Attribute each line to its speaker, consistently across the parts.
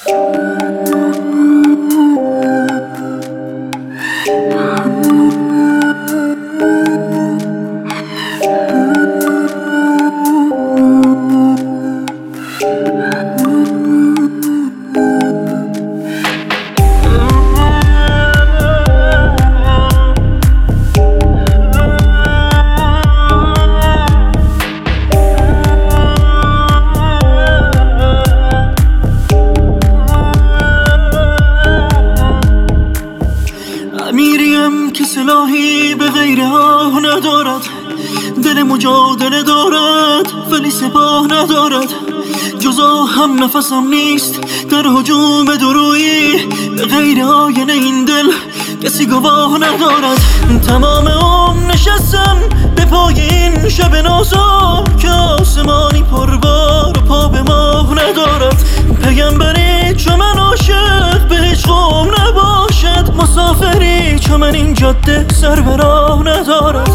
Speaker 1: میریم که سلاحی به غیر آه ندارد، دل مجادله دارد ولی سپاه ندارد. جزا هم نفسم نیست در هجوم درویی، به غیر آینه این دل کسی گواه ندارد. تمام عمر نشستم به پای این شب نازا که آسمانی پربار و پا به ماه ندارد. پیغمبری چو من عاشق به هیچ قوم نباشد، مسافری چو من این جاده سر به راه ندارد.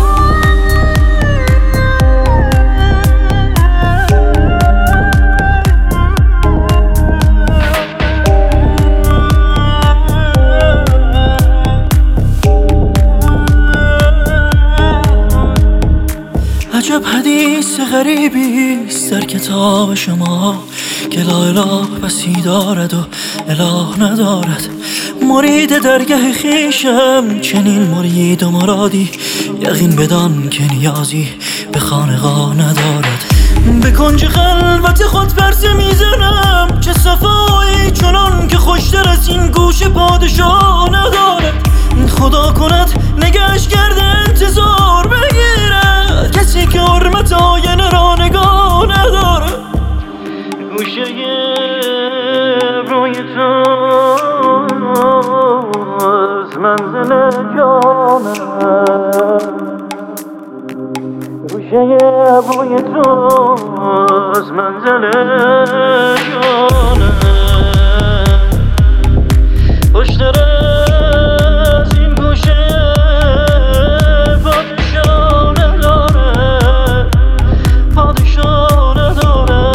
Speaker 1: عجب حدیث غریبی است در کتاب شما که لا اله بسی دارد و اله ندارد. مرید درگه خویشم چنین مرید و مرادی، یقین بدان که نیازی به خانقاه ندارد. به کنج خلوت خود پرسه میزنم چه صفایی چنان که خوشتر از این گوش پادشاه ندارد. خدا کند نگهش کرده انتظار بگیرد کسی که حرمت آینه را نگاه ندارد. گوشه روی تو از منزل جانم، گوشه روی تو از منزل جانم. خوشتر از این گوشه پادشاه نداره، پادشاه نداره.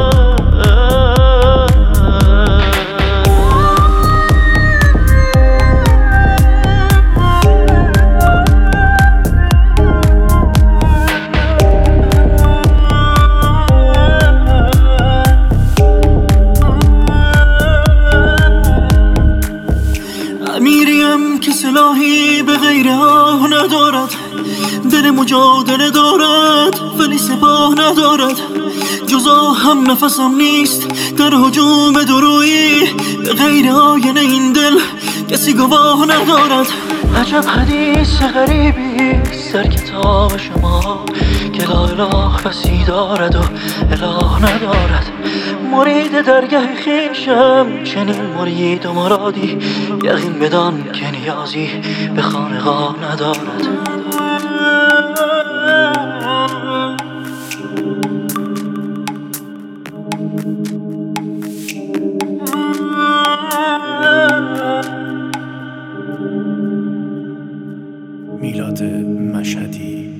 Speaker 1: میریم که سلاحی به غیر آه ندارد، دل مجادله دارد ولی سپاه ندارد. جزا هم نفسم نیست در هجوم درویی، به غیر آینه این دل کسی گواه ندارد. عجب حدیث غریبی است در کتاب شما که لا اله بسی دارد و اله ندارد. مرید درگه خویشم چنین مرید و مرادی، یقین بدان که نیازی به خانقاه ندارد.
Speaker 2: میلاد مشهدی.